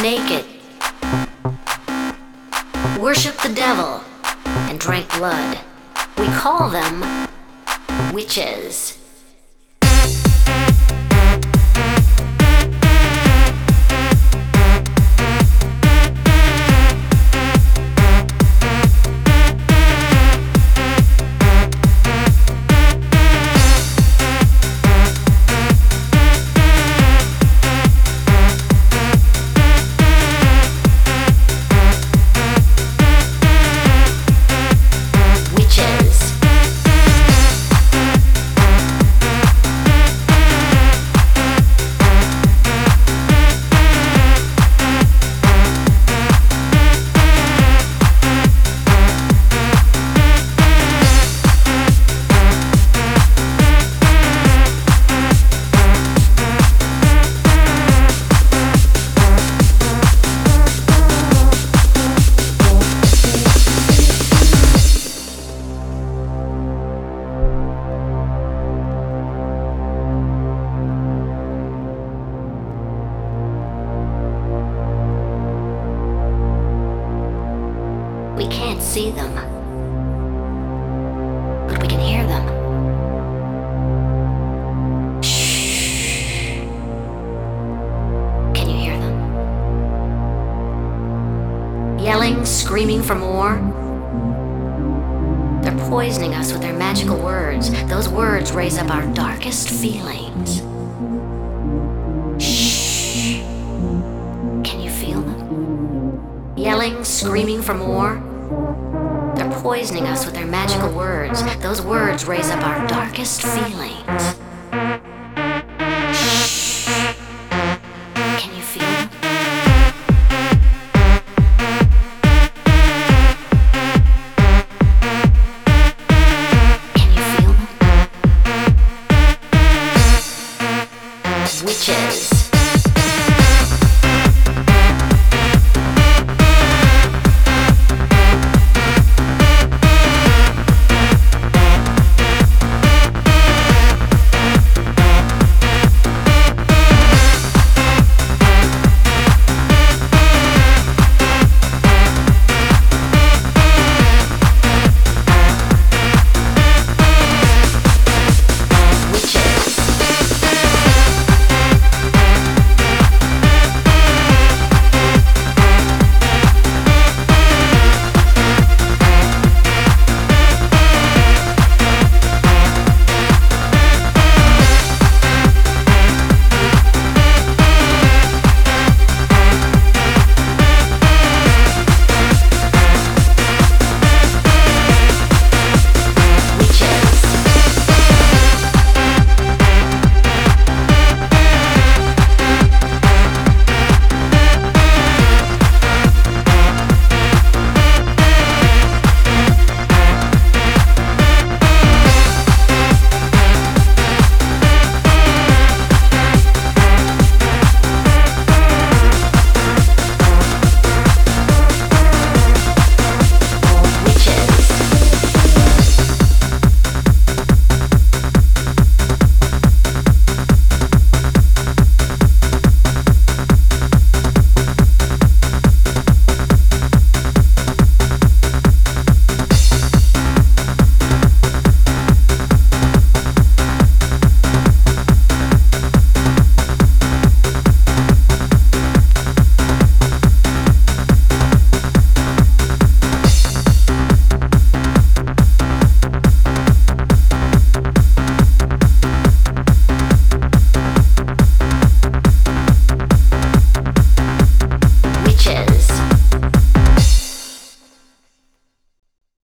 naked, worship the devil, and drank blood. We call them witches. We can't see them, but we can hear them. Shh. Can you hear them? Yelling, screaming for more. They're poisoning us with their magical words. Those words raise up our darkest feelings. Shh. Can you feel them? Yelling, screaming for more. They're poisoning us with their magical words. Those words raise up our darkest feelings.